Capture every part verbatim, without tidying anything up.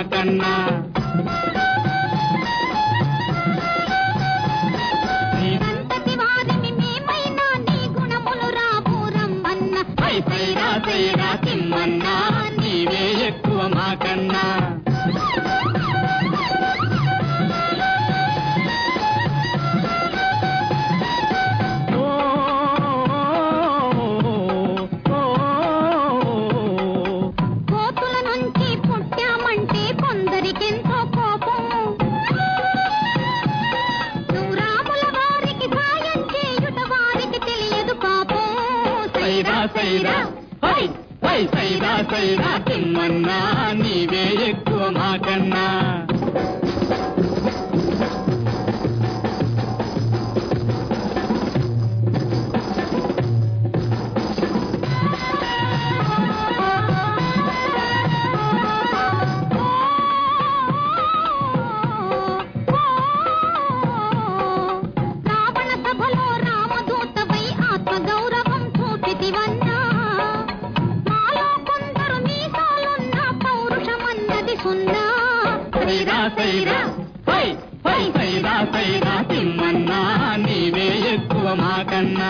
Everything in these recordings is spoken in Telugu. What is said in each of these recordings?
మాకన్నా. నీవంతటి వారిని మేమైనా నీ గుణములు రాబూరమ్మన్న. సై సైరా సైరా తిమ్మన్నా నీవే ఎక్కువ మాకన్నా. సైరా హై హై సైరా సైరా తిమ్మన్నా నీవే ఎక్కువ మాకన్నా. రావణ సభలో రామదూతవై ఆత్మగౌరవం చూపితివన్నా. సైరా సైరా హై హై సైరా సైరా తిమ్మన్నా నీవే ఎక్కువ మాకన్నా.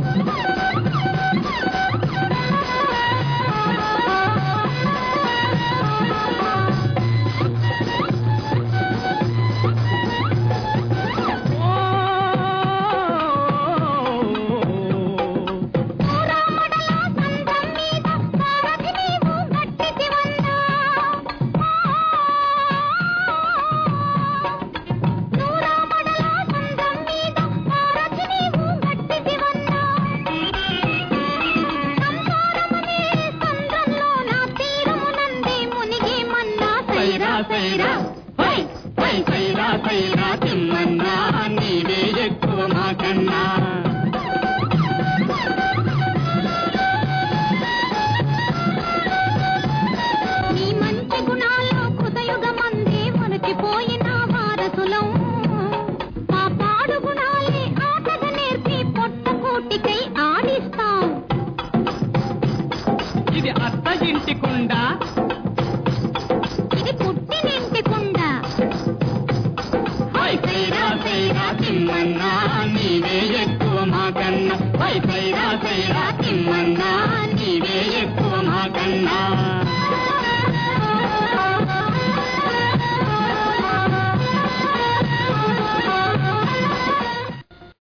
సైరా హై హై సైరా సైరా తిమ్మన్నా నీవే ఎక్కువ మాకన్నా. నీ మంచి గుణాల్లో కృతయుగమందే మరచిపోయిన వారసులం. మా పాడు గుణాలే ఆటగా నేర్పి పొట్టకూటికై ఆడిస్తాం. ఇది అత్త ఇంటి కుండా, ఇది పుట్టినింటి కుండా. హై సైరా సైరా తిమ్మన్నా నీవే ఎక్కువ మాకన్నా. హై సైరా సైరా తిమ్మన్నా నీవే ఎక్కువ మాకన్నా.